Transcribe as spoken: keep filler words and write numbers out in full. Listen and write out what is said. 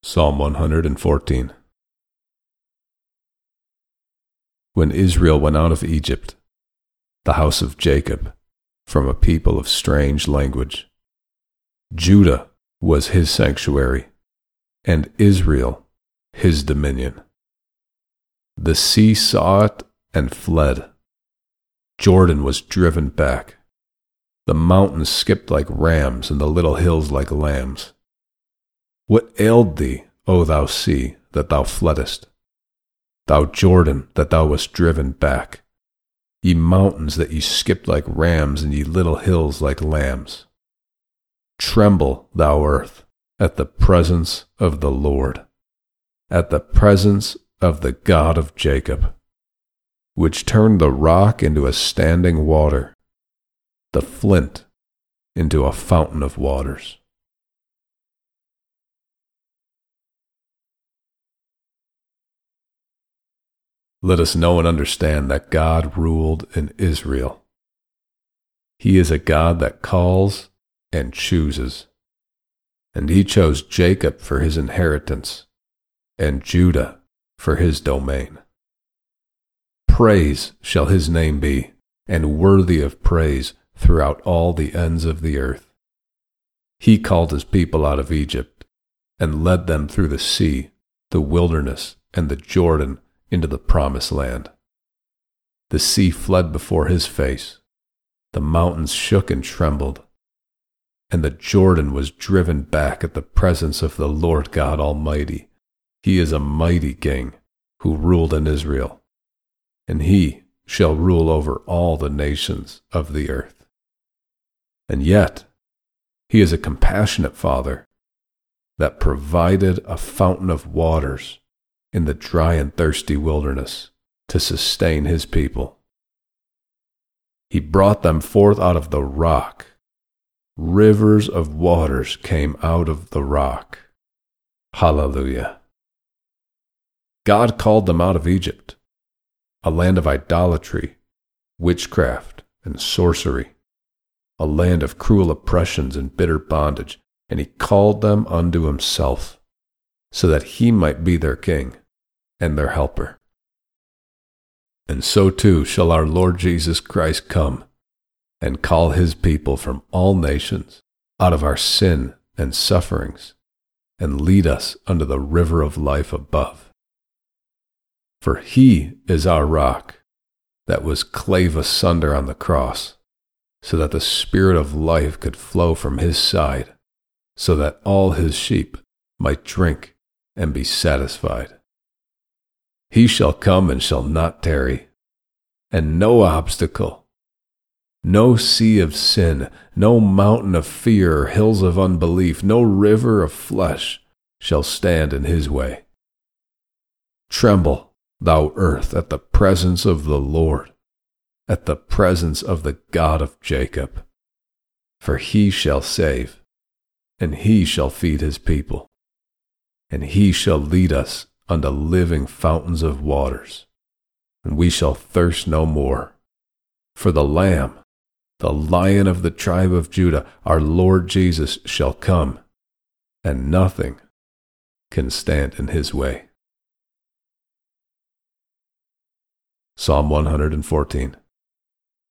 Psalm one hundred fourteen. When Israel went out of Egypt, the house of Jacob, from a people of strange language, Judah was his sanctuary, and Israel his dominion. The sea saw it and fled. Jordan was driven back. The mountains skipped like rams, and the little hills like lambs. What ailed thee, O thou sea, that thou fleddest? Thou Jordan, that thou wast driven back? Ye mountains, that ye skipped like rams, and ye little hills like lambs? Tremble, thou earth, at the presence of the Lord, at the presence of the God of Jacob, which turned the rock into a standing water, the flint into a fountain of waters. Let us know and understand that God ruled in Israel. He is a God that calls and chooses, and he chose Jacob for his inheritance and Judah for his domain. Praise shall his name be, and worthy of praise throughout all the ends of the earth. He called his people out of Egypt and led them through the sea, the wilderness, and the Jordan into the promised land. The sea fled before his face, the mountains shook and trembled, and the Jordan was driven back at the presence of the Lord God Almighty. He is a mighty king who ruled in Israel, and he shall rule over all the nations of the earth. And yet, he is a compassionate Father that provided a fountain of waters in the dry and thirsty wilderness to sustain his people. He brought them forth out of the rock. Rivers of waters came out of the rock. Hallelujah. God called them out of Egypt, a land of idolatry, witchcraft, and sorcery, a land of cruel oppressions and bitter bondage, and he called them unto himself, so that he might be their king and their helper. And so too shall our Lord Jesus Christ come and call his people from all nations out of our sin and sufferings, and lead us unto the river of life above. For he is our rock that was clave asunder on the cross, so that the spirit of life could flow from his side, so that all his sheep might drink and be satisfied. He shall come and shall not tarry, and no obstacle, no sea of sin, no mountain of fear or hills of unbelief, no river of flesh shall stand in his way. Tremble, thou earth, at the presence of the Lord, at the presence of the God of Jacob, for he shall save, and he shall feed his people, and he shall lead us unto living fountains of waters, and we shall thirst no more. For the Lamb, the Lion of the tribe of Judah, our Lord Jesus, shall come, and nothing can stand in his way. Psalm one hundred fourteen.